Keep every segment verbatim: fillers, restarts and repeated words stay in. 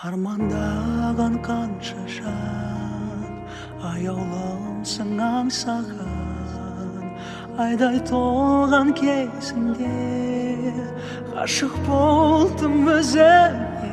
армандаған қанша жан аяулымсың аңсаған айдай толған кезімде ғашық болдым өзіңе.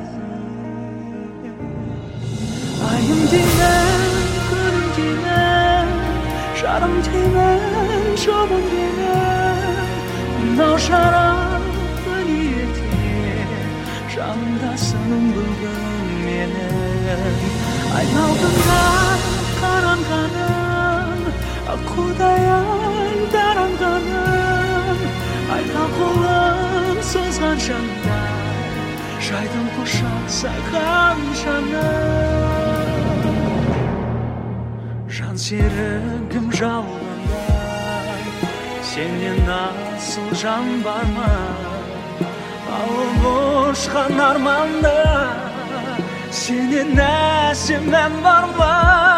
Айым деймін, күнім деймін, жарым деймін, жұбым деймін, мынау жарық дүниеде жанымдасың бүгін менің. Айналдыңа қаранғаным, аққудай аңдаранғаным, айға қолын созған жандай жайдым құшақ саған жаным. Жан серігім жауғандай сенен асыл жан бар ма? Алып ұшқан арманда сенен әсем ән бар ма?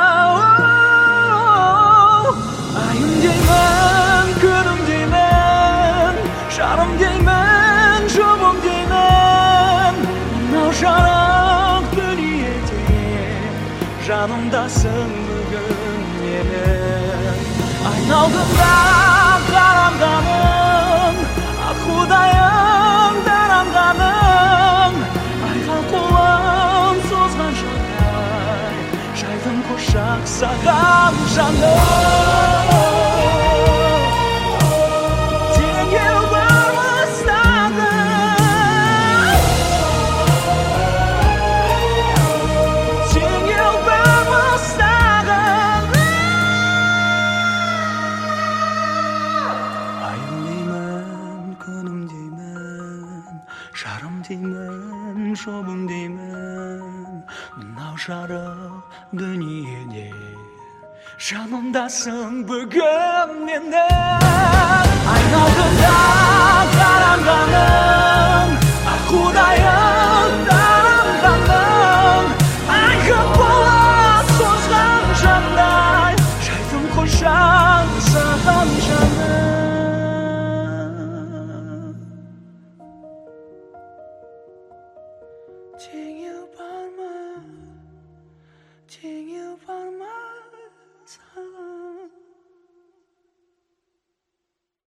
Айым деймін, күнім деймін, жарым деймін, жұбым деймін, мынау жарық дүниеде жанымдасың бүгін менің. Айналдыңда қаранғаным, аққудай аңдаранғаным, айға қолын созған жандай жайдым құшақ саған жаным. Теңеу бармыстағы теңеу бармыстағы айым деймін, күнім деймін, жарым деймін, жұбым деймін, мынау жарық дүниеде жанымдасың бүгін менің. Айналдыңда қаранғаным, аққудай аңдаранғаным, айға қолын созған жандай жайдым құшақ саған жаным.